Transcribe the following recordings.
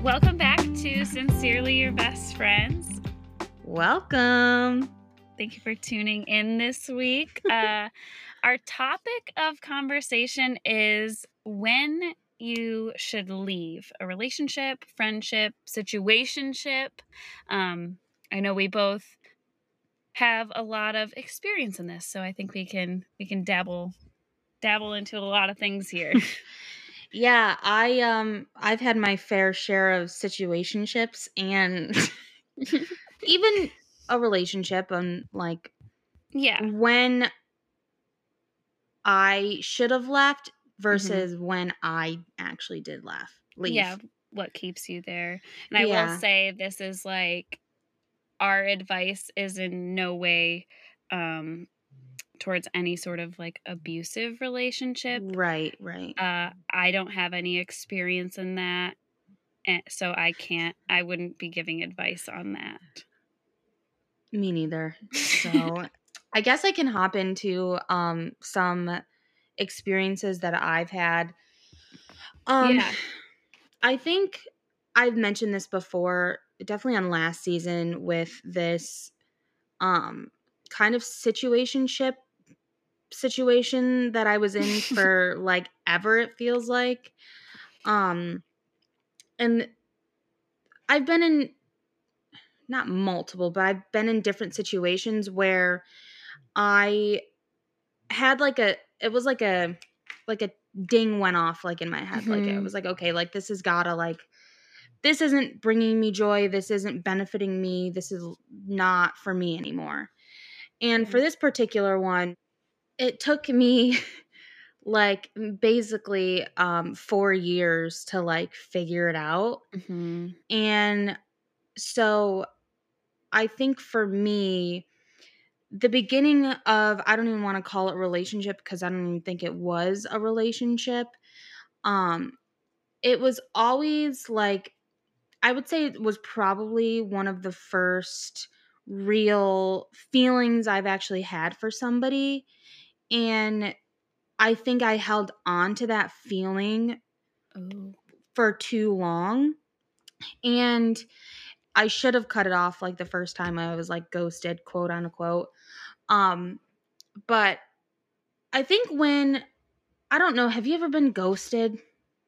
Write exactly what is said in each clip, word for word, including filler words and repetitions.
Welcome back to Sincerely Your Best Friends. Welcome. Thank you for tuning in this week. Uh, our topic of conversation is when you should leave a relationship, friendship, situationship. Um, I know we both have a lot of experience in this, so I think we can we can dabble dabble into a lot of things here. Yeah, I um I've had my fair share of situationships and even a relationship and like Yeah. when I should have left versus Mm-hmm. when I actually did left leave. Yeah, what keeps you there. And I Yeah. will say this is like our advice is in no way um towards any sort of like abusive relationship. Right, right. Uh I don't have any experience in that. And so I can't I wouldn't be giving advice on that. Me neither. So I guess I can hop into um some experiences that I've had. Um Yeah. I think I've mentioned this before, definitely on last season with this um kind of situationship situation that I was in for like ever, it feels like. Um and I've been in not multiple, but I've been in different situations where I had like a it was like a like a ding went off like in my head. Like it Mhm. was like, okay, like this has gotta like this isn't bringing me joy. This isn't benefiting me. This is not for me anymore. And for Right. this particular one, it took me like basically um four years to like figure it out. Mhm. And so I think for me, the beginning of I don't even want to call it relationship because I don't even think it was a relationship. Um it was always like I would say it was probably one of the first real feelings I've actually had for somebody. And I think I held on to that feeling Oh. for too long. And I should have cut it off like the first time I was like ghosted, quote unquote. Um, but I think when, I don't know, have you ever been ghosted?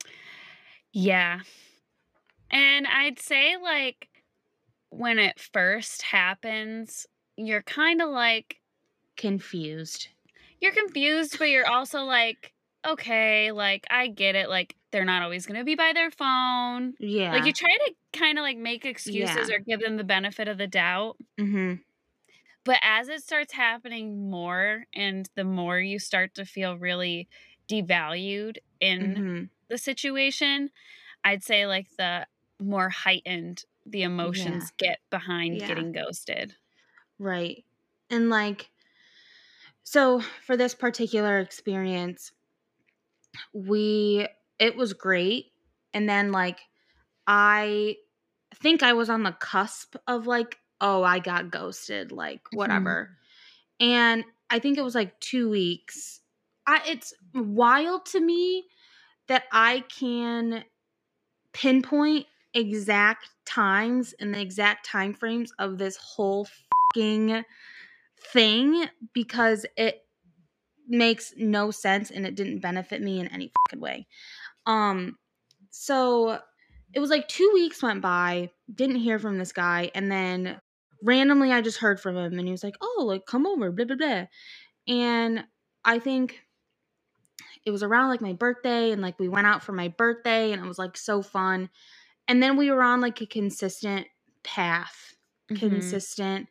Yeah. And I'd say like when it first happens, you're kind of like Confused. you're confused, but you're also like, okay, like I get it. Like they're not always going to be by their phone. Like you Yeah. try to kind of like make excuses Yeah. or give them the benefit of the doubt. Mm-hmm. But as it starts happening more and the more you start to feel really devalued in Mm-hmm. the situation, I'd say like the more heightened the Yeah. emotions get behind Yeah. getting ghosted. Right. And like, so for this particular experience, we, it was great. And then like, I think I was on the cusp of like, oh, I got ghosted, like Mhm. whatever. And I think it was like two weeks. I, it's wild to me that I can pinpoint exact times and the exact time frames of this whole fucking thing because it makes no sense and it didn't benefit me in any fucking way. Um so it was like two weeks went by, didn't hear from this guy, and then randomly I just heard from him and he was like, "Oh, like come over, blah blah blah." And I think it was around like my birthday and like we went out for my birthday and it was like so fun. And then we were on like a consistent path, Mhm. consistent,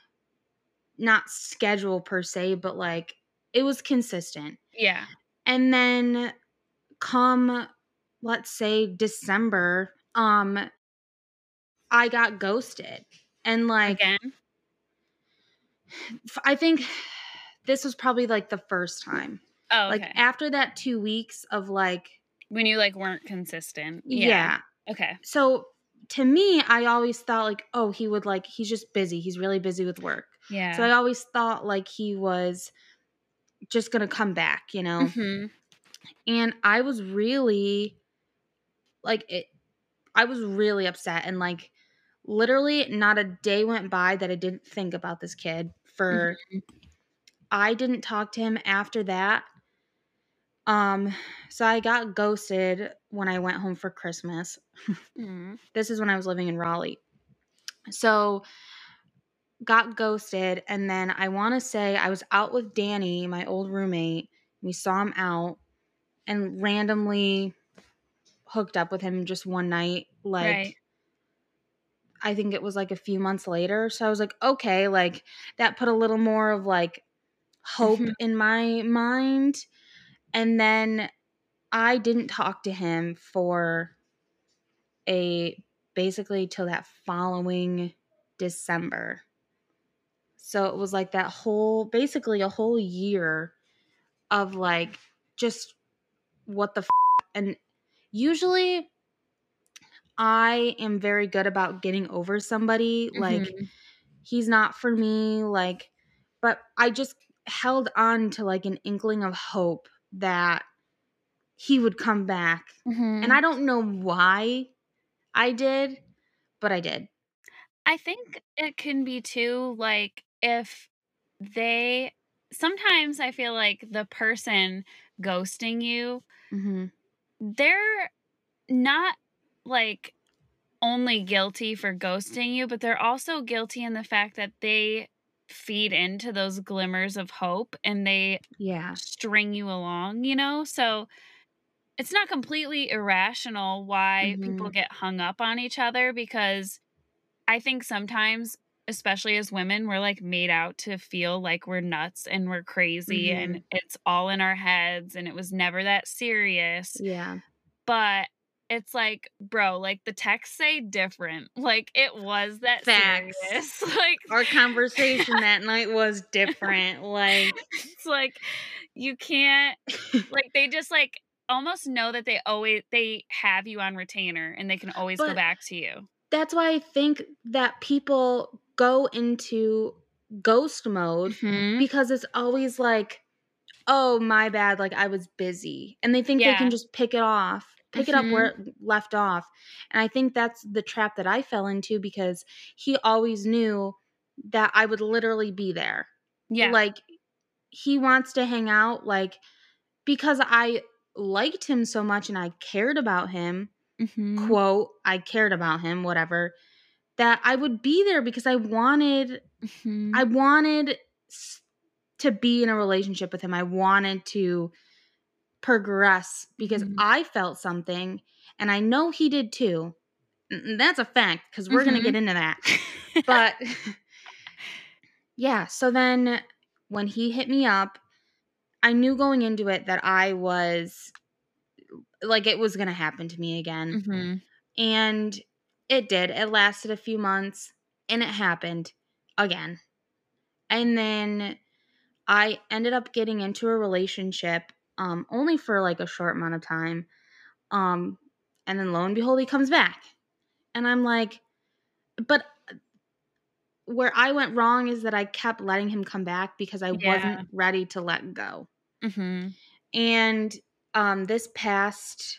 not schedule per se, but like it was consistent. Yeah. And then come, let's say December, um, I got ghosted. And like, Again? f- I think this was probably like the first time. Oh, Like okay. after that two weeks of like, When you like weren't consistent. yeah. Yeah. Okay. So to me, I always thought like, oh, he would like, he's just busy. He's really busy with work. So I Yeah. always thought like he was just going to come back, you know? Mhm. And I was really like, it, I was really upset, and like literally not a day went by that I didn't think about this kid. For Mhm. I didn't talk to him after that. Um, so I got ghosted when I went home for Christmas. Mm. This is when I was living in Raleigh. So got ghosted, and then I want to say I was out with Danny, my old roommate. We saw him out and randomly hooked up with him just one night. Like, Right. I think it was like a few months later. So I was like, okay, like that put a little more of like hope Mhm. in my mind. And then I didn't talk to him for a basically till that following December. So it was like that whole, basically a whole year of like just what the f-. And usually I am very good about getting over somebody. Like, Mhm. he's not for me. Like, but I just held on to like an inkling of hope that he would come back. And Mhm. I don't know why I did, but I did. I think it can be too, like, if they sometimes I feel like the person ghosting you, Mm-hmm. they're not, like, only guilty for ghosting you, but they're also guilty in the fact that they feed into those glimmers of hope and they Yeah. string you along, you know? So, it's not completely irrational why Mm-hmm. people get hung up on each other because I think sometimes, especially as women, we're, like, made out to feel like we're nuts and we're crazy Mm-hmm. and it's all in our heads and it was never that serious, Yeah. but it's like, "Bro, like, the texts say different." Like, it was that Facts. serious. Like, Our conversation that night was different. Like, it's like, you can't like, they just, like, almost know that they always they have you on retainer and they can always go but back to you. that's why I think that people go into ghost mode Mhm. because it's always like, oh, my bad, like I was busy. And they think they can Yeah. just pick it off, pick it up where Mhm. it left off. And I think that's the trap that I fell into because he always knew that I would literally be there. Yeah. Like, he wants to hang out, like, because I liked him so much and I cared about him, Mhm. quote, I cared about him, whatever, that I would be there because I wanted I Mhm. wanted s- to be in a relationship with him. I wanted to progress because Mhm. I felt something and I know he did too. N- That's a fact because we're going to get Mhm. into that. But yeah, so then when he hit me up, I knew going into it that I was like it was going to happen to me again. Mhm. And it did. It lasted a few months and it happened again. And then I ended up getting into a relationship um only for like a short amount of time. Um and then lo and behold he comes back. And I'm like, but where I went wrong is that I kept letting him come back because I Yeah. wasn't ready to let go. Mhm. And um this past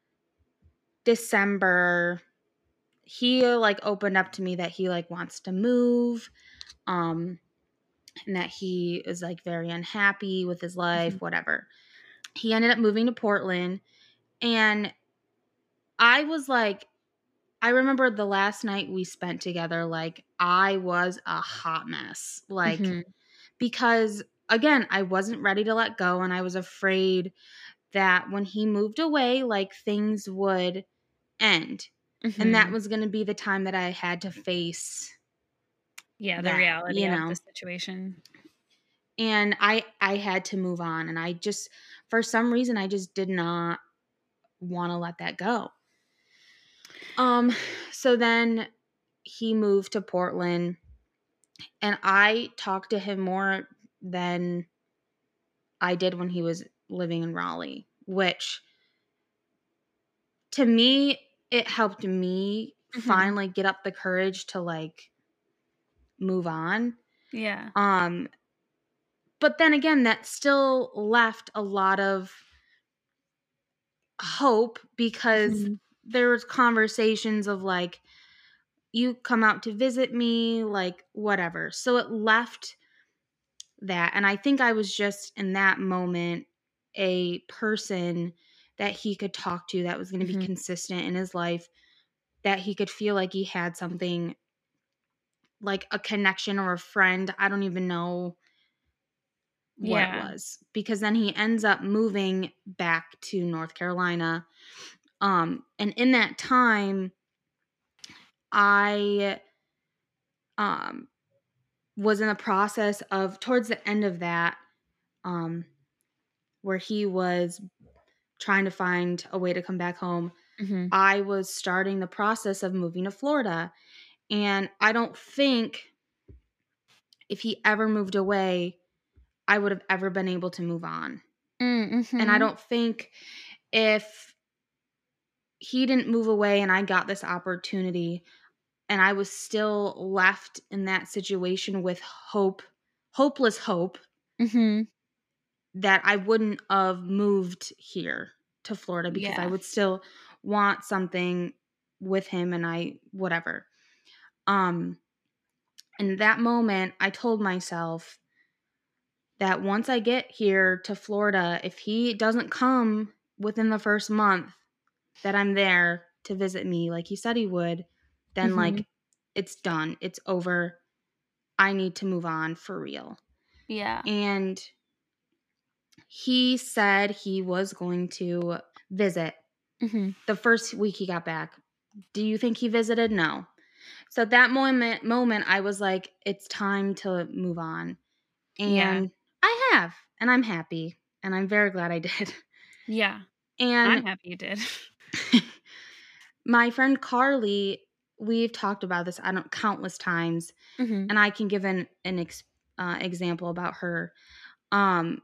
December he like opened up to me that he like wants to move, um and that he is like very unhappy with his Mhm. life, whatever. He ended up moving to Portland, and I was like, I remember the last night we spent together, like, I was a hot mess. Like, Mhm. because again, I wasn't ready to let go, and I was afraid that when he moved away, like, things would end. And that Mhm. was going to be the time that I had to face Yeah, the that, reality you of the know? situation. And I I had to move on, and I just for some reason I just did not want to let that go. Um so then he moved to Portland and I talked to him more than I did when he was living in Raleigh, which to me it helped me Mhm. finally get up the courage to like move on. Yeah. Um but then again that still left a lot of hope because Mhm. there was conversations of like, you come out to visit me, like whatever. So it left that. And I think I was just in that moment a person that he could talk to that was going to be Mhm. consistent in his life, that he could feel like he had something like a connection or a friend. I don't even know what it Yeah. was, because then he ends up moving back to North Carolina. Um, and in that time, I um, was in the process of, towards the end of that, um, where he was trying to find a way to come back home, Mhm. I was starting the process of moving to Florida. And I don't think if he ever moved away, I would have ever been able to move on. Mm, And I mhm. don't think if he didn't move away and I got this opportunity and I was still left in that situation with hope, hopeless hope, Mhm. that I wouldn't have moved here to Florida, because I Yeah. would still want something with him and I whatever. Um in that moment I told myself that once I get here to Florida, if he doesn't come within the first month that I'm there to visit me like he said he would, then Mhm. like it's done. It's over. I need to move on for real. Yeah. And he said he was going to visit Mhm. the first week he got back. Do you think he visited? No. So at that moment moment I was like, it's time to move on. Yeah. And I have, and I'm happy, and I'm very glad I did. Yeah. And I'm happy you did. my friend Carly, we've talked about this I don't countless times, Mhm. and I can give an an ex, uh, example about her. Um,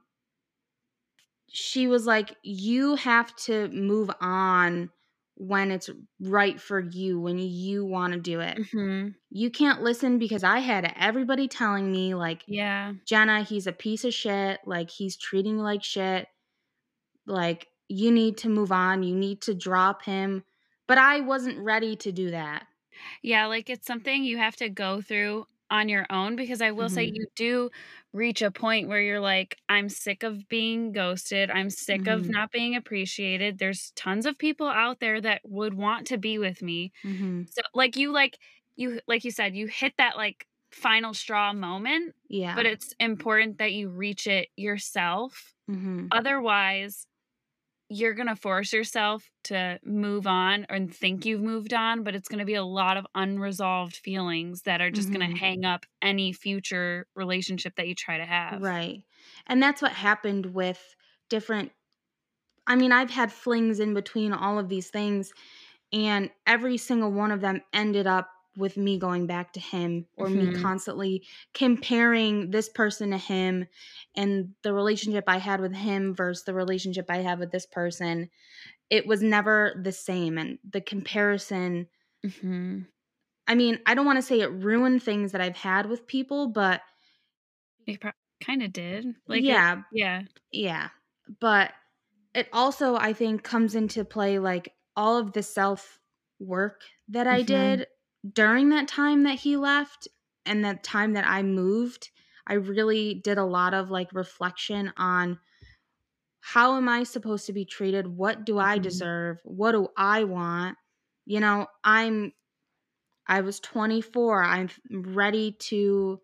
she was like, "You have to move on when it's right for you, when you want to do it. Mhm. You can't listen," because I had everybody telling me like, Yeah. "Jenna, he's a piece of shit. Like he's treating you like shit. Like you need to move on. You need to drop him." But I wasn't ready to do that. Yeah, like, it's something you have to go through on your own, because I will say Mhm. you do reach a point where you're like, "I'm sick of being ghosted. I'm sick of Mhm. not being appreciated. There's tons of people out there that would want to be with me." Mhm. So, like, you like you like you said, you hit that, like, final straw moment, but Yeah. it's important that you reach it yourself. Mhm. Otherwise, you're gonna force yourself to move on and think you've moved on, but it's gonna be a lot of unresolved feelings that are just gonna Mhm. hang up any future relationship that you try to have. Right. And that's what happened with different, I mean, I've had flings in between all of these things, and every single one of them ended up with me going back to him, or me Mhm. constantly comparing this person to him, and the relationship I had with him versus the relationship I have with this person. It was never the same, and the comparison, Mhm. I mean, I don't wanna say it ruined things that I've had with people, but You pro kinda did. Like, it yeah, yeah. yeah. But it also, I think, comes into play, like, all of the self-work that I Mhm. did during that time that he left and that time that I moved. I really did a lot of, like, reflection on, how am I supposed to be treated? What do I Mhm. deserve? What do I want? You know, I'm I was twenty-four. I'm ready to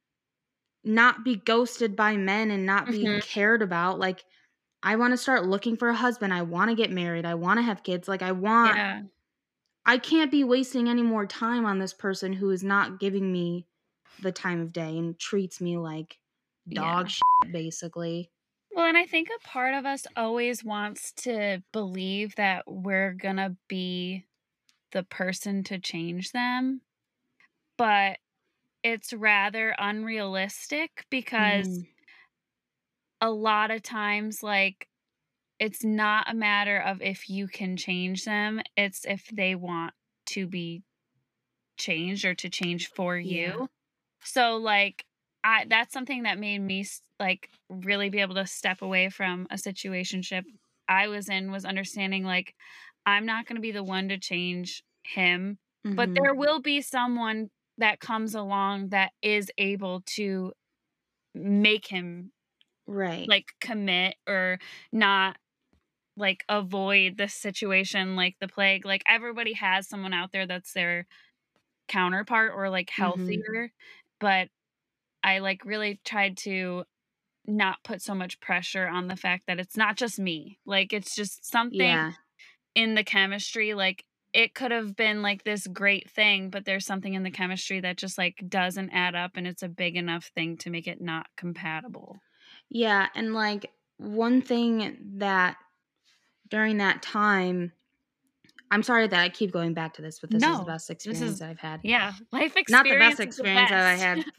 not be ghosted by men and not be Mhm. cared about. Like, I want to start looking for a husband. I want to get married. I want to have kids. Like, I want, Yeah. I can't be wasting any more time on this person who is not giving me the time of day and treats me like dog Yeah. shit, basically. Well, and I think a part of us always wants to believe that we're gonna be the person to change them, but it's rather unrealistic because Mhm. a lot of times, like, it's not a matter of if you can change them, it's if they want to be changed or to change for Yeah. you. So, like, I that's something that made me s like, really be able to step away from a situationship I was in, was understanding, like, I'm not gonna be the one to change him, but Mhm. there will be someone that comes along that is able to make him, Right. like, commit or not, like, avoid the situation like the plague. Like, everybody has someone out there that's their counterpart or, like, Mhm. healthier, but I, like, really tried to not put so much pressure on the fact that it's not just me. Like, it's just something Yeah. in the chemistry, like, it could have been, like, this great thing, but there's something in the chemistry that just, like, doesn't add up, and it's a big enough thing to make it not compatible. Yeah, and, like, one thing that during that time I'm sorry that I keep going back to this, but this is the No, best this experience is that I've had. yeah, life Not the best experience is the experience that I best. had.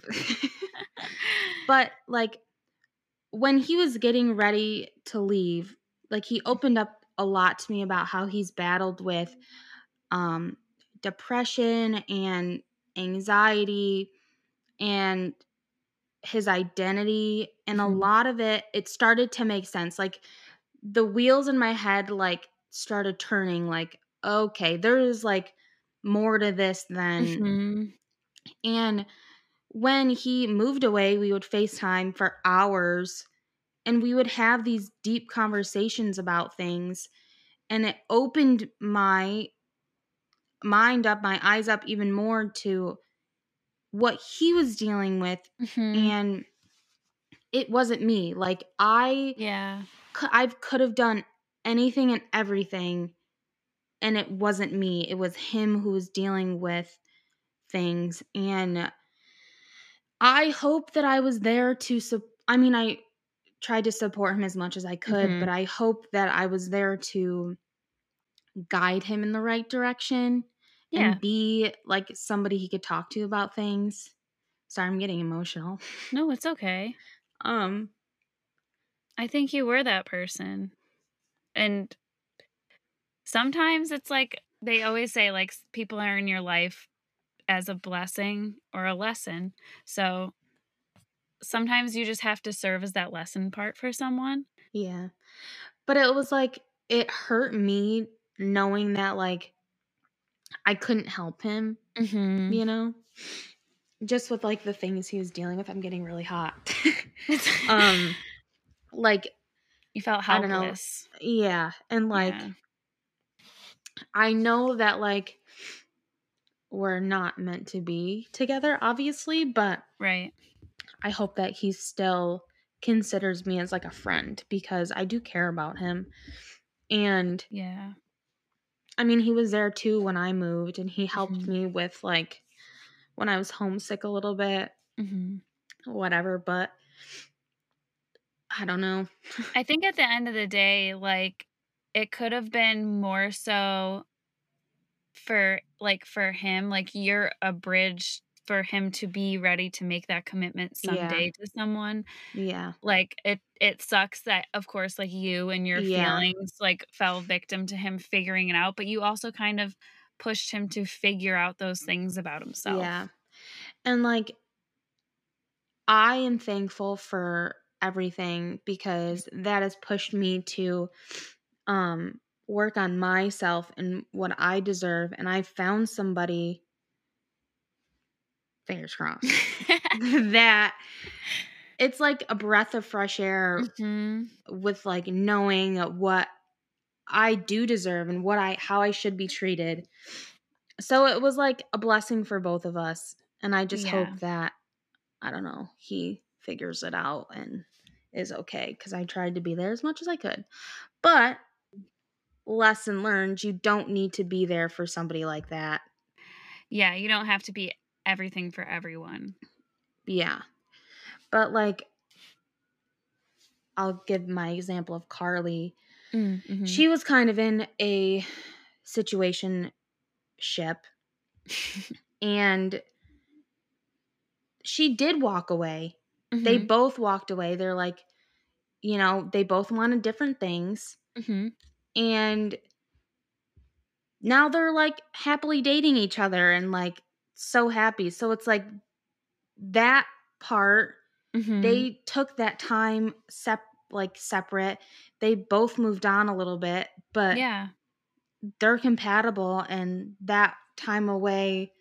But, like, when he was getting ready to leave, like, he opened up a lot to me about how he's battled with, um, depression and anxiety and his identity, and a Mhm, lot of it it started to make sense, like, the wheels in my head, like, started turning, like, "Okay, there is, like, more to this than." mhm, And when he moved away, we would FaceTime for hours, and we would have these deep conversations about things, and it opened my mind up, my eyes up even more to what he was dealing with, mhm. and it wasn't me. Like, I Yeah, cou I could have done anything and everything, and it wasn't me. It was him who was dealing with things, and I hope that I was there to sup I mean, I tried to support him as much as I could, but mhm. I hope that I was there to guide him in the right direction Yeah. and be, like, somebody he could talk to about things. Sorry, I'm getting emotional. No, it's okay. Um, I think you were that person, and sometimes it's like they always say, like, s people are in your life as a blessing or a lesson, so sometimes you just have to serve as that lesson part for someone. yeah. But it was, like, it hurt me knowing that, like, I couldn't help him, Mhm. you know? Just with, like, the things he was dealing with. I'm getting really hot. Um, like, You felt I don't know. helpless. Yeah, and, Yeah, like, I know that, like, we're not meant to be together, obviously, but right. I hope that he still considers me as, like, a friend because I do care about him, and, Yeah. I mean, he was there too when I moved, and he helped Mhm. me with, like, when I was homesick a little bit, Mhm. whatever, but I don't know. I think at the end of the day, like, it could have been more so for like, for him, like, you're a bridge for him to be ready to make that commitment Yeah, someday to someone. yeah, Like, it it sucks that, of course, like, you and your yeah, feelings, like, fell victim to him figuring it out, but you also kind of pushed him to figure out those things about yeah, himself. and, like, I am thankful for everything because that has pushed me to, um, work on myself and what I deserve, and I found somebody, fingers crossed, that it's like a breath of fresh air Mhm. with, like, knowing what I do deserve and what I how I should be treated. So it was like a blessing for both of us, and I just Yeah. hope that, I don't know, he figures it out and is okay because I tried to be there as much as I could. But lesson learned, you don't need to be there for somebody like that. Yeah, you don't have to be everything for everyone. Yeah. But, like, I'll give my example of Carly. Mm, mhm. She was kind of in a situation ship, and she did walk away. They Mhm. both walked away. They're like, you know, they both wanted different things, Mhm. and now they're, like, happily dating each other and, like, so happy. So it's like that part, Mhm. they took that time sep like, separate. They both moved on a little bit, but Yeah. they're compatible, and that time away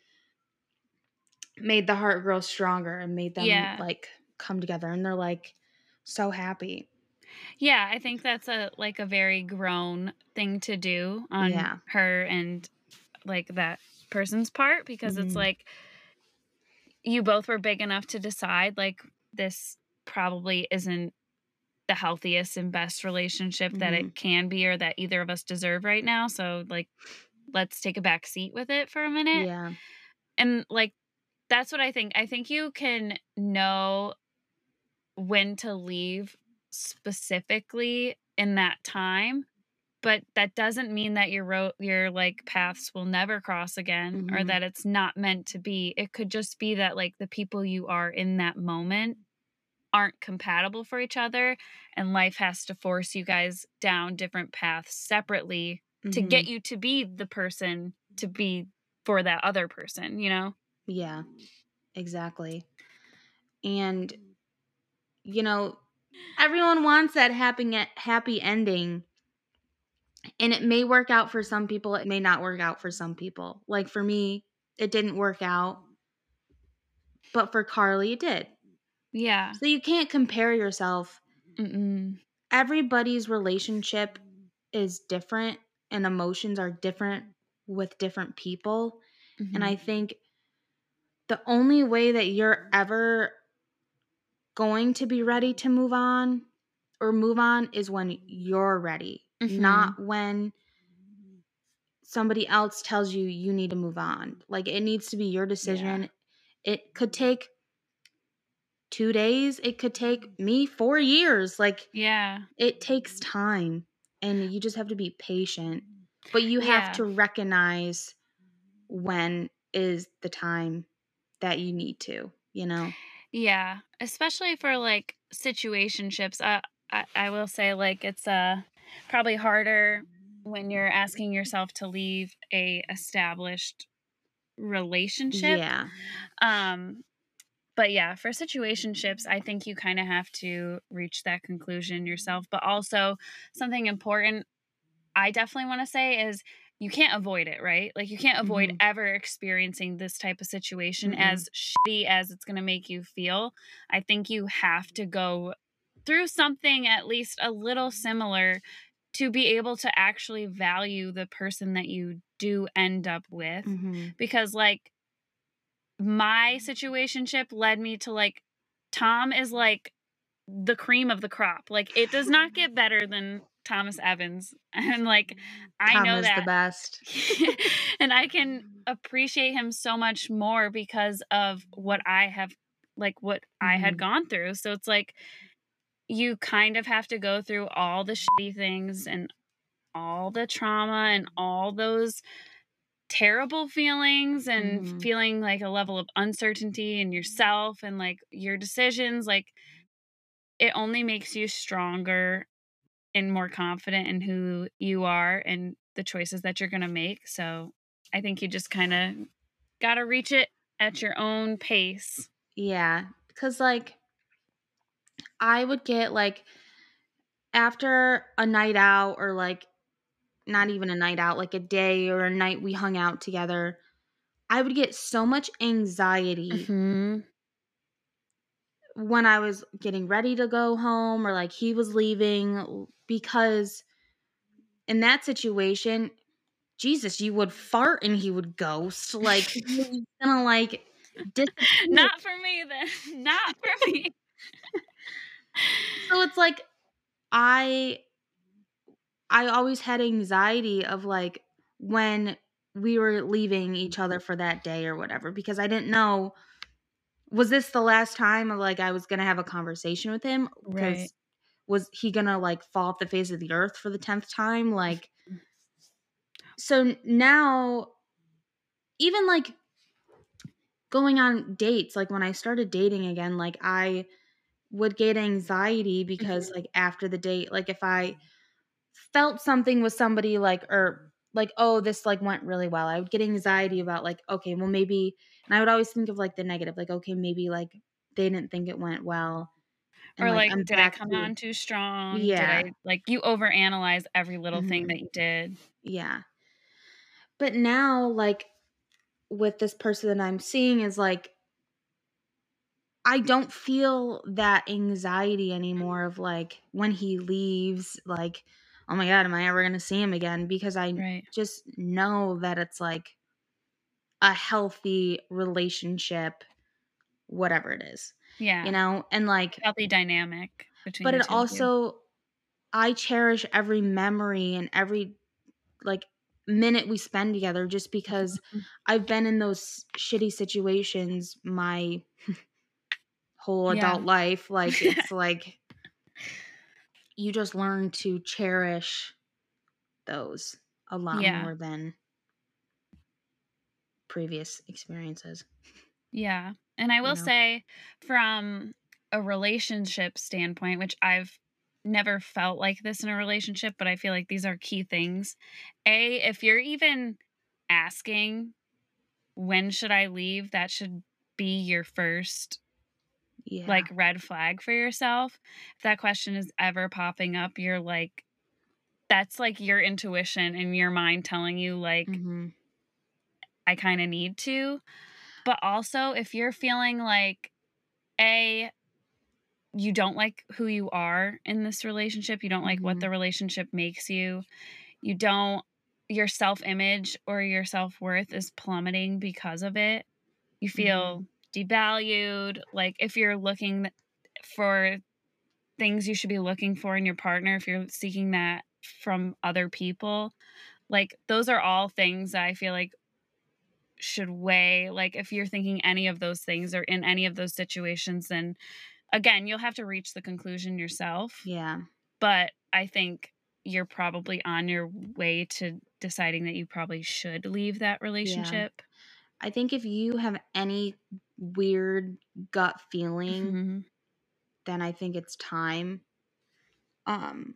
made the heart grow stronger and made them, Yeah. like, come together, and they're, like, so happy. Yeah, I think that's a like a very grown thing to do on Yeah. her and like that person's part because it's Mhm. like you both were big enough to decide like this probably isn't the healthiest and best relationship that it Mhm. can be or that either of us deserve right now. So like let's take a back seat with it for a minute. Yeah. And like that's what I think. I think you can know when to leave specifically in that time, but that doesn't mean that your ro your, like, paths will never cross again or Mhm. that it's not meant to be. It could just be that, like, the people you are in that moment aren't compatible for each other, and life has to force you guys down different paths separately to get Mhm. you to be the person to be for that other person, you know? Yeah, exactly. And, you know, everyone wants that happy e happy ending, and it may work out for some people, it may not work out for some people. Like, for me, it didn't work out, but for Carly, it did. Yeah. So you can't compare yourself. Mm-mm. Everybody's relationship is different, and emotions are different with different people, and I Mhm. think the only way that you're ever going to be ready to move on or move on is when you're ready, Mhm. not when somebody else tells you you need to move on. Like, it needs to be your Yeah. decision. It could take two days, it could take me four years. Like, Yeah. it takes time, and you just have to be patient. But you have Yeah. to recognize when is the time that you need to, you know? Yeah, especially for, like, situationships, uh, I I will say, like, it's, uh, probably harder when you're asking yourself to leave a established relationship, Yeah. um, but yeah, for situationships, I think you kinda have to reach that conclusion yourself, but also something important I definitely wanna say is you can't avoid it, right? Like, you can't avoid Mhm. ever experiencing this type of situation Mm-mm. as shitty as it's gonna make you feel. I think you have to go through something at least a little similar to be able to actually value the person that you do end up with, Mhm. because, like, my situationship led me to, like Tom is, like, the cream of the crop. Like, it does not get better than Thomas Evans, and, like, I Tom know is the that. best. And I can appreciate him so much more because of what I have like, what I had Mhm. gone through. So it's like, you kind of have to go through all the shitty things and all the trauma and all those terrible feelings and Mhm. feeling like a level of uncertainty in yourself and, like, your decisions, like, it only makes you stronger and more confident in who you are and the choices that you're gonna make, so I think you just kinda gotta reach it at your own pace. Yeah, cuz like I would get like after a night out or like not even a night out, like a day or a night we hung out together, I would get so much anxiety Mhm. when I was getting ready to go home or like he was leaving l- because in that situation, Jesus, you would fart and he would ghost. Like he was gonna like disappear. Not for me then, not for me. So it's like I I always had anxiety of like when we were leaving each other for that day or whatever because I didn't know was this the last time like I was gonna have a conversation with him Right. because was he gonna like fall off the face of the earth for the tenth time like so n- now even like going on dates like when I started dating again like I would get anxiety because Mhm. like after the date like if I felt something with somebody like or like oh this like went really well I would get anxiety about like okay well maybe and I would always think of like the negative like okay maybe like they didn't think it went well and Or, like like, I'm did I back come to on too strong? Did yeah I like, you overanalyze every little thing mhm, that you did. yeah But now, like, with this person that I'm seeing is, like, I don't feel that anxiety anymore of, like, when he leaves, like, "Oh my god, am I ever gonna see him again?" Because I Right. just know that it's, like, a healthy relationship, whatever it is, you Yeah. know? And, like Healthy dynamic between but the it two of you. also I cherish every memory and every, like, minute we spend together just because Mhm. I've been in those shitty situations my whole Yeah. adult life. Like, it's like you just learn to cherish those a lot Yeah. more than previous experiences, Yeah. And I you will know? say from a relationship standpoint, which I've never felt like this in a relationship, but I feel like these are key things. A, if you're even asking, when should I leave? That should be your first Yeah. like red flag for yourself. If that question is ever popping up, you're like, that's like your intuition and your mind telling you, like, Mhm. I kind of need to. But also, if you're feeling like, A, you don't like who you are in this relationship, you don't like what the Mhm. relationship makes you, you don't, your self image or your self worth is plummeting because of it. You Mhm. feel devalued. Like, if you're looking for things you should be looking for in your partner, if you're seeking that from other people, like, those are all things that I feel like should weigh. Like, if you're thinking any of those things or in any of those situations, then again, you'll have to reach the conclusion yourself. Yeah. But I think you're probably on your way to deciding that you probably should leave that Yeah. relationship. I think if you have any weird gut feeling, Mhm. then I think it's time. Um,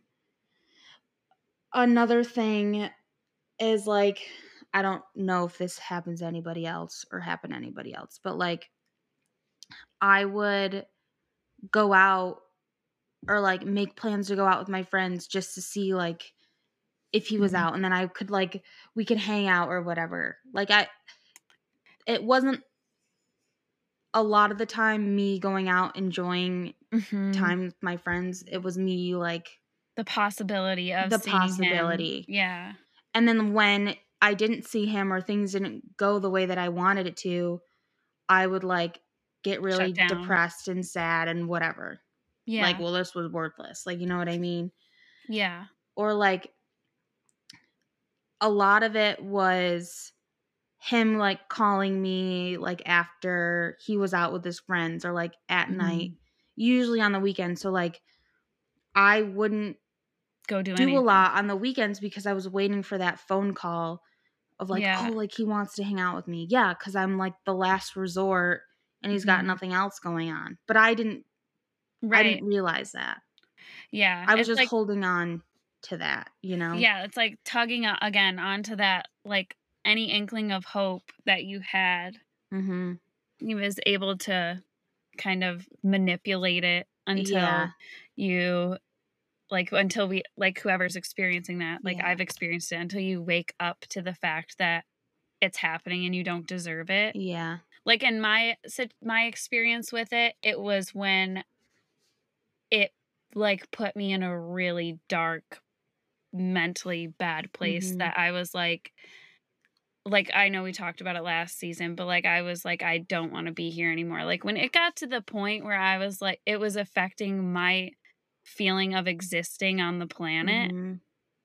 another thing is, like, I don't know if this happens to anybody else or happen to anybody else, but, like, I would go out or, like, make plans to go out with my friends just to see, like, if he was Mhm. out, and then I could, like we could hang out or whatever. Like, I it wasn't a lot of the time me going out enjoying Mhm. time with my friends. It was me, like, The possibility of the seeing him. possibility. Yeah. And then when I didn't see him or things didn't go the way that I wanted it to, I would, like, get Shut really down. depressed and sad and whatever. Like, Yeah. well, this was worthless. Like, you know what I mean? Yeah. Or, like, a lot of it was him, like, calling me, like, after he was out with his friends or, like, at night, Mhm. usually on the weekend. So, like, I wouldn't Go do do a anything. lot on the weekends because I was waiting for that phone call of, like, "Oh, Yeah. like, he wants to hang out with me." Yeah, because 'cause I'm, like, the last resort and he's got Mhm. nothing else going on. But I didn't I Right. didn't realize that. Yeah. I was It's just like, holding on to that, you know? yeah, it's like tugging a again onto that, like, any inkling of hope that you had. Mhm. He was able to kind of manipulate it Yeah. until you like, until we like, whoever's experiencing that, like, Yeah. I've experienced it, until you wake up to the fact that it's happening and you don't deserve it. Yeah. Like, in my sit my experience with it, it was when it, like, put me in a really dark, mentally bad place Mhm. that I was like like, I know we talked about it last season, but, like, I was like, "I don't wanna be here anymore." Like, when it got to the point where I was like it was affecting my feeling of existing on the planet, Mhm.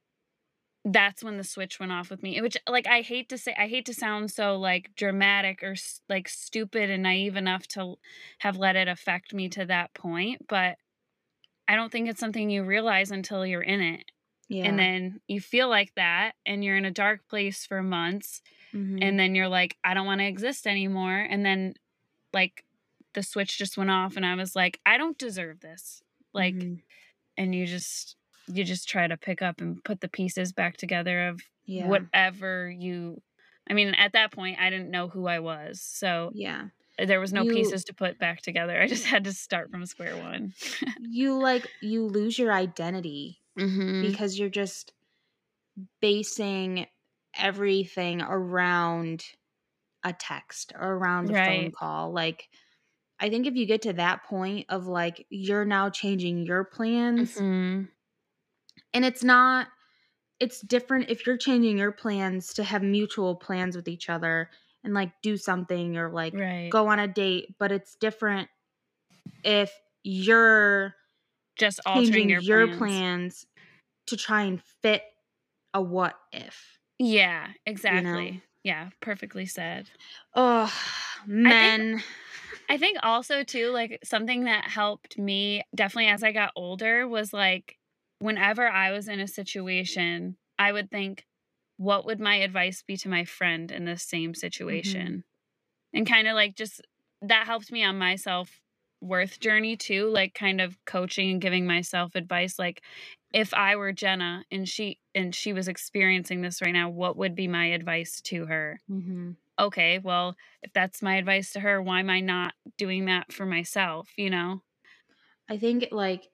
that's when the switch went off with me. Which, like, I hate to say I hate to sound so, like, dramatic or s like, stupid and naive enough to l have let it affect me to that point, but I don't think it's something you realize until you're in it, and Yeah. then you feel like that, and you're in a dark place for months, Mhm. and then you're like, "I don't wanna exist anymore," and then, like, the switch just went off, and I was like, "I don't deserve this." Like, Mhm. and you just you just try to pick up and put the pieces back together of Yeah. whatever you I mean, at that point, I didn't know who I was, so Yeah. there was no You pieces to put back together. I just had to start from square one. you, like you lose your identity Mhm. because you're just basing everything around a text or around a phone Right. call. Like, I think if you get to that point of like you're now changing your plans, Hmm. and it's not it's different if you're changing your plans to have mutual plans with each other and like do something or like Right. go on a date, but it's different if you're Just altering changing your your plans. plans to try and fit a what if, Yeah, you know? exactly. Yeah, perfectly said. Oh, I think men. I think also too, like, something that helped me definitely as I got older was, like, whenever I was in a situation, I would think, "What would my advice be to my friend in this same Mhm. situation?" And kinda, like, just that helped me on my self-worth journey too, like, kind of coaching and giving myself advice, like, if I were Jenna and she and she was experiencing this right now, what would be my advice to her? Mhm. Okay, well, if that's my advice to her, why am I not doing that for myself, you know? I think like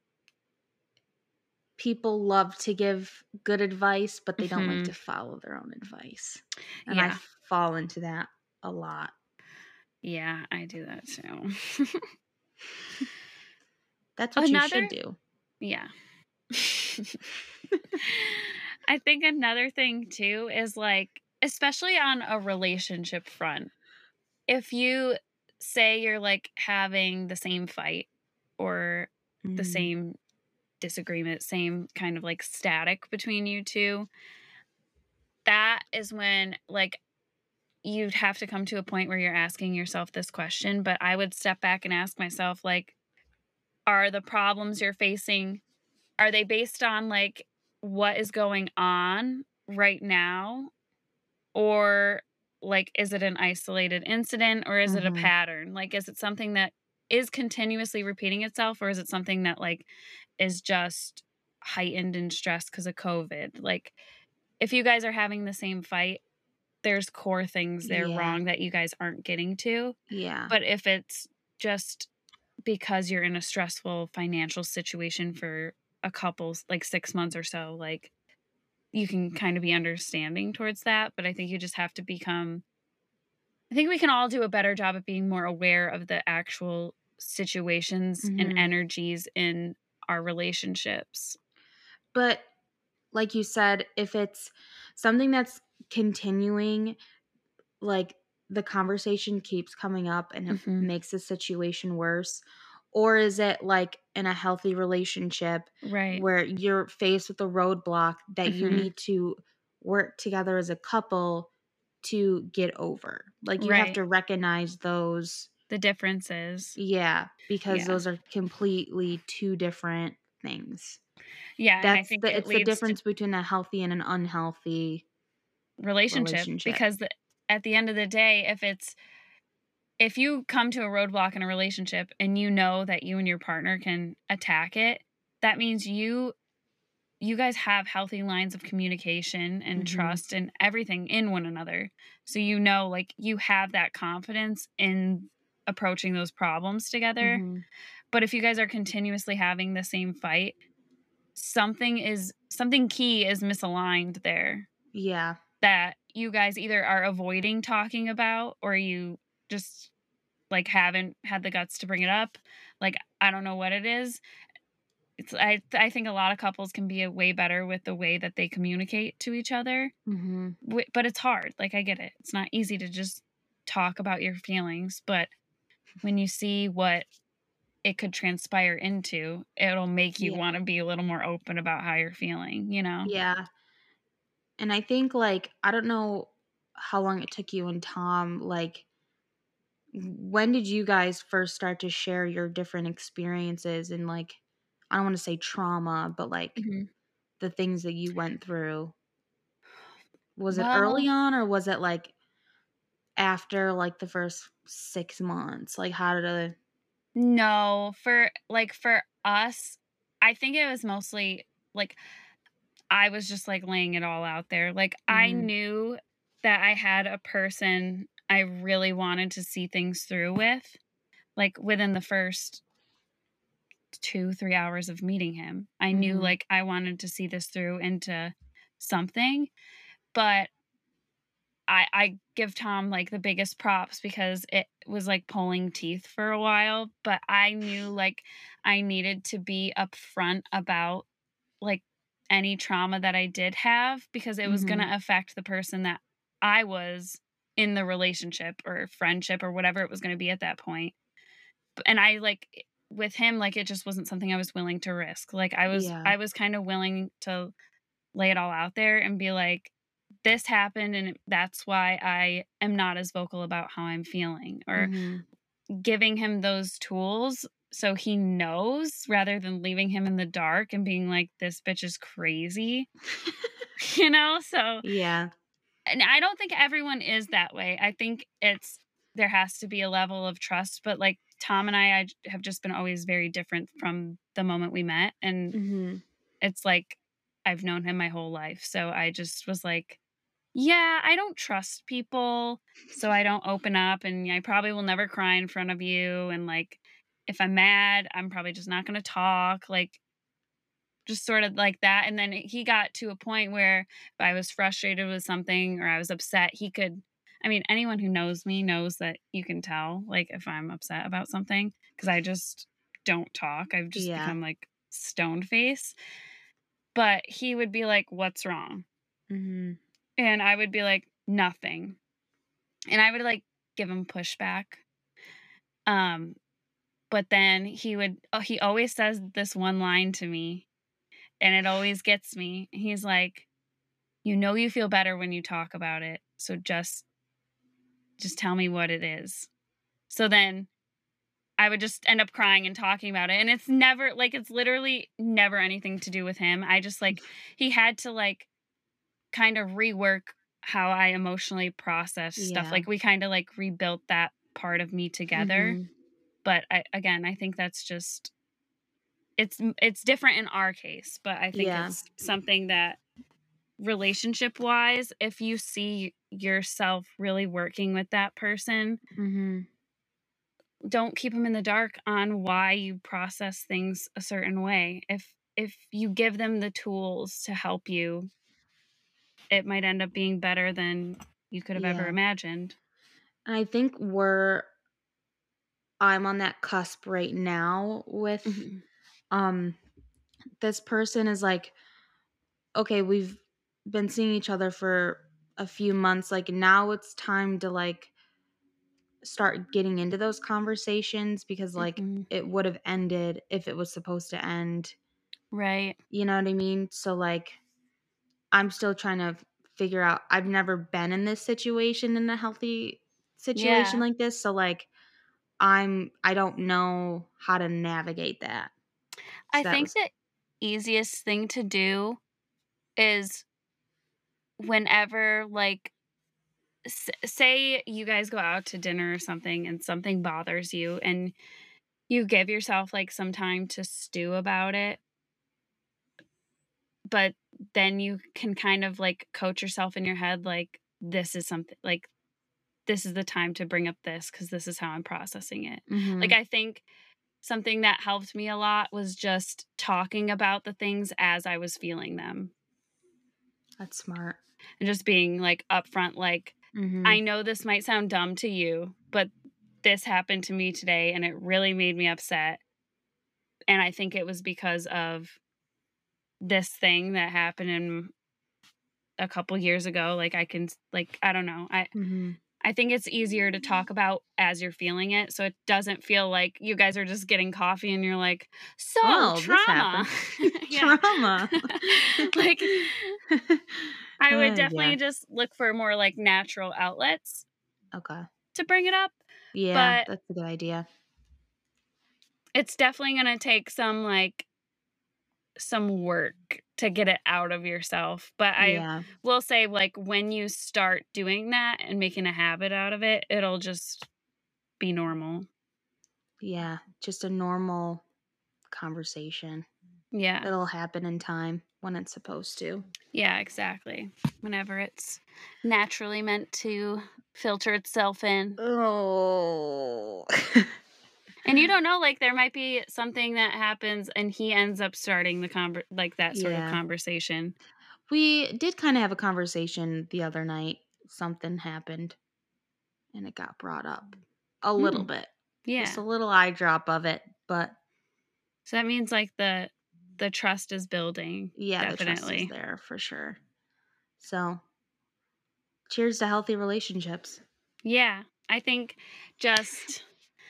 people love to give good advice, but they don't like to Mhm. follow their own advice. And I Yeah. fall into that a lot. Yeah, I do that too. That's what you Another should do. yeah. I think another thing too is, like, especially on a relationship front, if you say you're, like, having the same fight or the Mm. same disagreement, same kind of, like, static between you two, that is when, like, you'd have to come to a point where you're asking yourself this question, but I would step back and ask myself, like, are the problems you're facing, are they based on, like, what is going on right now? Or, like, is it an isolated incident or is it a Mhm. pattern? Like, is it something that is continuously repeating itself or is it something that, like, is just heightened in stress because of COVID? Like, if you guys are having the same fight, there's core things there Yeah. wrong that you guys aren't getting to. Yeah. But if it's just because you're in a stressful financial situation for a couple, like, six months or so, like, you can kind of be understanding towards that, but I think you just have to become I think we can all do a better job of being more aware of the actual situations and Mhm. energies in our relationships. But like you said, if it's something that's continuing, like the conversation keeps coming up and it Mhm. makes the situation worse, or is it like in a healthy relationship Right. where you're faced with a roadblock that you Mhm. need to work together as a couple to get over? Like you have Right. to recognize those. The differences. Yeah, because Yeah. those are completely two different things. Yeah, and I That's think the it it's the leads to difference between a healthy and an unhealthy relationship relationship. because the at the end of the day, if it's if you come to a roadblock in a relationship and you know that you and your partner can attack it, that means you you guys have healthy lines of communication and Mhm. trust and everything in one another. So you know, like, you have that confidence in approaching those problems together. Mhm. But if you guys are continuously having the same fight, something is something key is misaligned there Yeah. that you guys either are avoiding talking about or you just, like, haven't had the guts to bring it up. Like, I don't know what it is. It's I I think a lot of couples can be a way better with the way that they communicate to each other, Mhm. wi but it's hard, like, I get it. It's not easy to just talk about your feelings, but when you see what it could transpire into, it'll make you Yeah. wanna be a little more open about how you're feeling, you know? Yeah. And I think, like, I don't know how long it took you and Tom, like, when did you guys first start to share your different experiences and, like, I don't wanna say trauma, but, like, Mhm. the things that you went through? Was it early Well, on or was it, like, after, like, the first six months? Like, how did it no, for like, for us, I think it was mostly, like, I was just, like, laying it all out there. Like, I Mhm. knew that I had a person I really wanted to see things through with, like, within the first two, three hours of meeting him. I knew, Mhm. like, I wanted to see this through into something, but I I give Tom, like, the biggest props because it was like pulling teeth for a while, but I knew, like, I needed to be upfront about, like, any trauma that I did have because it was Mhm. gonna affect the person that I was in the relationship or friendship or whatever it was gonna be at that point. B and I, like eh, with him, like, it just wasn't something I was willing to risk. Like, I was Yeah. I was kinda willing to lay it all out there and be like, "This happened, and that's why I am not as vocal about how I'm feeling," or Mhm. giving him those tools so he knows rather than leaving him in the dark and being like, "This bitch is crazy." You know? So Yeah. and I don't think everyone is that way. I think it's there has to be a level of trust, but, like, Tom and I, I j have just been always very different from the moment we met, and Mhm. it's like I've known him my whole life, so I just was like, "Yeah, I don't trust people, so I don't open up, and I probably will never cry in front of you, and, like, if I'm mad, I'm probably just not gonna talk," like just sort of like that, and then he got to a point where if I was frustrated with something or I was upset, he could I mean, anyone who knows me knows that you can tell, like, if I'm upset about something because I just don't talk. I've just Yeah. become, like, stone face. But he would be like, "What's wrong?" Mhm. And I would be like, "Nothing." And I would, like, give him pushback. Um, but then he would oh, he always says this one line to me, and it always gets me. He's like, "You know you feel better when you talk about it, so just just tell me what it is." So then I would just end up crying and talking about it, and it's never like, it's literally never anything to do with him. I just, like he had to, like, kind of rework how I emotionally process stuff. Yeah. Like, we kinda, like, rebuilt that part of me together. Mhm. But I again, I think that's just it's m it's different in our case, but I think Yeah. it's something that relationship-wise, if you see yourself really working with that person, Mhm. don't keep them in the dark on why you process things a certain way. If if you give them the tools to help you, it might end up being better than you could have ever Yeah. imagined. And I think we're I'm on that cusp right now with Mhm. um this person is like, okay, we've been seeing each other for a few months. Like now it's time to like start getting into those conversations because like Mhm. it would have ended if it was supposed to end. Right. You know what I mean? So like I'm still trying to figure out I've never been in this situation in a healthy situation Yeah. like this. So like I'm I don't know how to navigate that. I So that think was the easiest thing to do is whenever, like, s say you guys go out to dinner or something and something bothers you and you give yourself, like, some time to stew about it, but then you can kind of, like, coach yourself in your head, like, "This is something like, this is the time to bring up this because this is how I'm processing it." Like, mhm. I think something that helped me a lot was just talking about the things as I was feeling them That's smart. and just being, like, upfront, like, "I Mhm. know this might sound dumb to you, but this happened to me today, and it really made me upset, and I think it was because of this thing that happened in a couple years ago." Like, I can s like, I don't know. I Mhm. I think it's easier to talk about as you're feeling it, so it doesn't feel like you guys are just getting coffee and you're like, "So, Oh, this trauma." happened. Yeah. Trauma. Like, I would Uh, yeah. definitely just look for more, like, natural outlets Okay. to bring it up, Yeah, but that's a good idea. it's definitely gonna take some, like some work to get it out of yourself, but I Yeah. will say, like, when you start doing that and making a habit out of it, it'll just be normal. Yeah, just a normal conversation. Yeah. It'll happen in time when it's supposed to. Yeah, exactly. Whenever it's naturally meant to filter itself in. Oh. And you don't know, like, there might be something that happens and he ends up starting the conver like, that sort of Yeah. conversation. We did kind of have a conversation the other night. Something happened and it got brought up a little Mm, bit. yeah. Just a little eye drop of it, but So that means like the the trust is building. yeah, the trust is Definitely. there for sure. So, cheers to healthy relationships. Yeah. I think just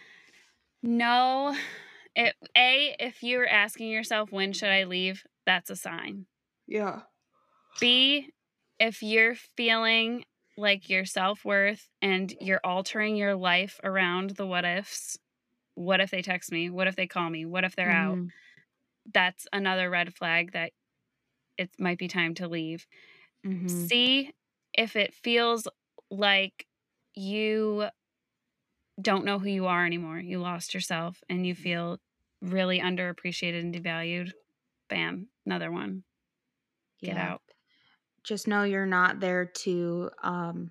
know it, A, if you're asking yourself when should I leave, that's a sign. Yeah. B, if you're feeling like your self-worth and you're altering your life around the what ifs, what if they text me? What if they call me? What if they're out? Mm-hmm. That's another red flag that it might be time to leave. Mm-hmm. C, if it feels like you don't know who you are anymore, you lost yourself and you feel really underappreciated and devalued, bam, another one. Get Yeah. out. Just know you're not there to um,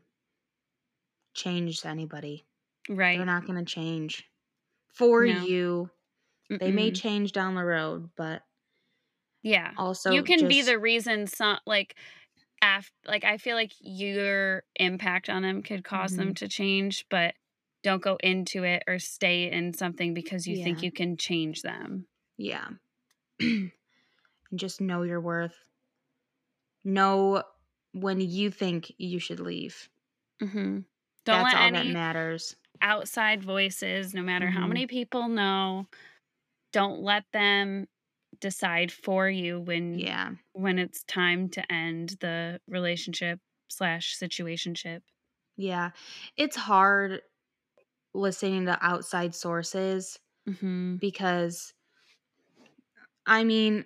change anybody. They're Right. not going to change for No. you. They may Mm-mm. change down the road, but Yeah. also You can be just the reason some like af like I feel like your impact on them could cause them Mhm. to change, but don't go into it or stay in something because you think Yeah. you can change them. Yeah. And just know your worth. Know when you think you should leave. Mhm. Don't That's let all that any matters. outside voices, no matter how Mhm. many people know, don't let them decide for you when Yeah. when it's time to end the relationship slash situationship. Yeah. It's hard listening to outside sources Mhm. because I mean,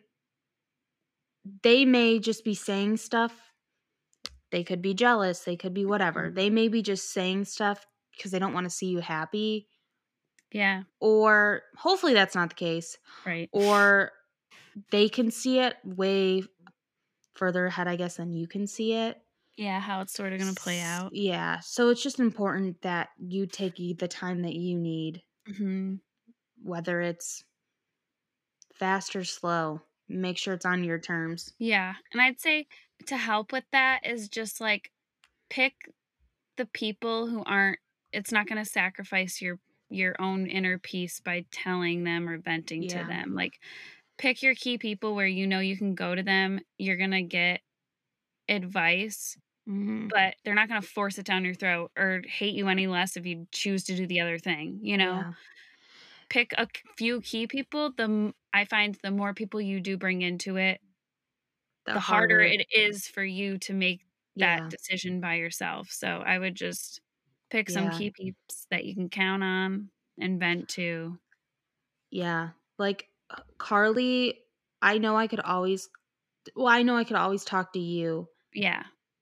they may just be saying stuff. They could be jealous, they could be whatever. Mhm. They may be just saying stuff because they don't want to see you happy, Yeah, or hopefully that's not the case, right. or they can see it way further ahead, I guess, than you can see it. Yeah, how it's sort of gonna play S- out. Yeah, so it's just important that you take y- the time that you need, Mhm. whether it's fast or slow. Make sure it's on your terms. Yeah, and I'd say to help with that is just, like, pick the people who aren't it's not gonna sacrifice your your own inner peace by telling them or venting to Yeah. them. Like, pick your key people where you know you can go to them, you're gonna get advice, Hmm. but they're not gonna force it down your throat or hate you any less if you choose to do the other thing, you know? Yeah. Pick a k few key people, the m I find the more people you do bring into it, The the harder harder. it is for you to make that Yeah. decision by yourself. So I would just pick some Yeah. key peeps that you can count on and vent to. Yeah. Like uh, Carly, I know I could always, well, I know I could always talk to you, Yeah.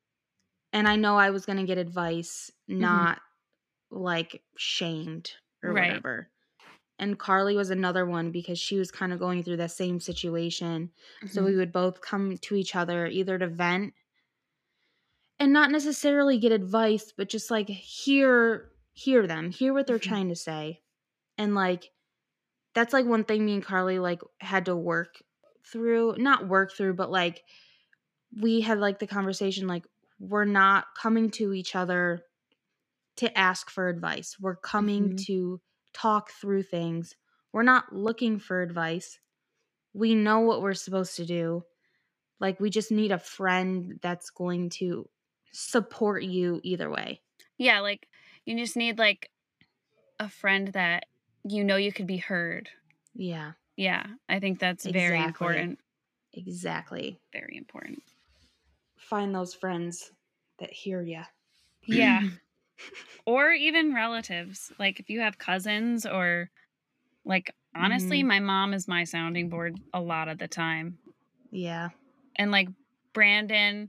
and I know I was going to get advice, Mhm. not like shamed or Right. whatever. And Carly was another one because she was kind of going through that same situation. So we Mhm. would both come to each other either to vent and not necessarily get advice, but just like hear hear them, hear what they're Mhm. trying to say. And like that's like one thing me and Carly like had to work through, not work through, but like we had like the conversation like we're not coming to each other to ask for advice. We're coming Mhm. to talk through things. We're not looking for advice. We know what we're supposed to do. Like we just need a friend that's going to support you either way. Yeah, like, you just need, like, a friend that you know you could be heard. Yeah, Yeah, I think that's very exactly. important. Exactly. Very important. Find those friends that hear you. Yeah. Or even relatives. Like, if you have cousins or like, honestly, Hmm. my mom is my sounding board a lot of the time. Yeah. And, like, Brandon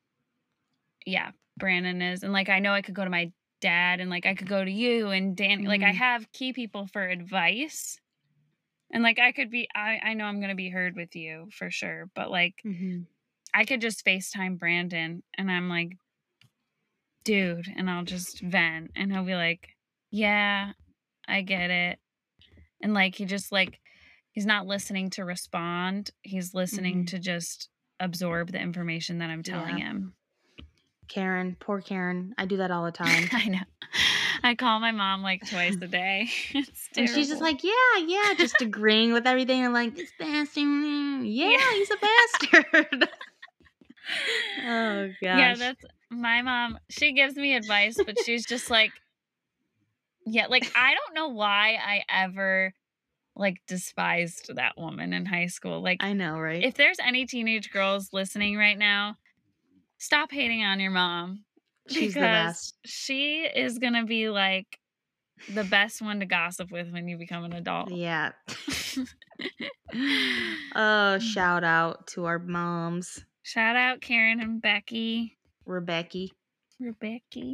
yeah, Brandon is and, like, I know I could go to my dad and, like, I could go to you and Danny like, I Hmm. have key people for advice. And, like, I could be I I know I'm gonna be heard with you for sure, but, like, Hmm. I could just FaceTime Brandon and I'm like, "Dude," and I'll just vent, and he'll be like, "Yeah, I get it." And, like, he just, like he's not listening to respond, he's listening Hmm. to just absorb the information that I'm telling Yeah. him. Karen, poor Karen. I do that all the time. I know. I call my mom like twice a day. It's And terrible. she's just like, yeah, yeah, just agreeing with everything. I'm like, this bastard. Yeah, Yeah. he's a bastard. Oh, gosh. Yeah, that's my mom. She gives me advice, but she's just like, yeah, like, I don't know why I ever, like, despised that woman in high school. Like, I know, right? if there's any teenage girls listening right now, stop hating on your mom. She's the Because best. she is going to be, like, the best one to gossip with when you become an adult. Yeah. Oh, shout out to our moms. Shout out Karen and Becky. Rebecca. Rebecca.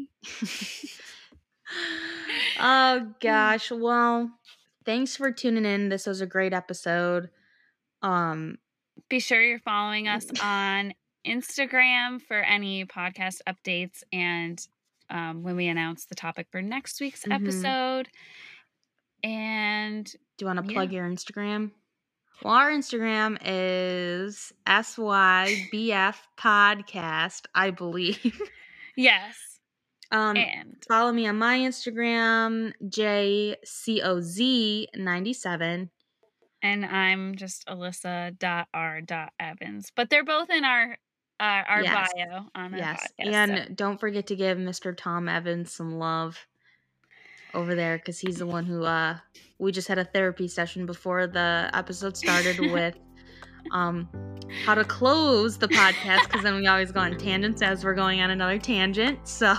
Oh, gosh. Well, thanks for tuning in. This was a great episode. Um, Be sure you're following us on Instagram for any podcast updates and um, when we announce the topic for next week's Mhm. episode. And do you want to Yeah. plug your Instagram? Well, our Instagram is S Y B F Podcast, I believe. yes, Um, and follow me on my Instagram, J C O Z ninety-seven. and I'm just Alyssa dot R dot Evans. But they're both in our uh, our Yes. bio on our Yes. podcast. And so- don't forget to give Mister Tom Evans some love over there because he's the one who uh we just had a therapy session before the episode started with um how to close the podcast because then we always go on tangents as we're going on another tangent. So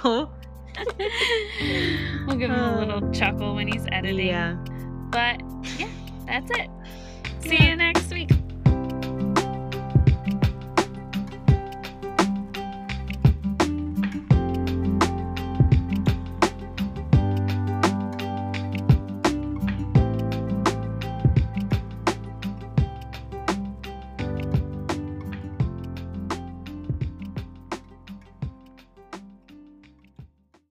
we'll give him a little chuckle when he's editing. yeah. But yeah, that's it. See Yeah. you next week.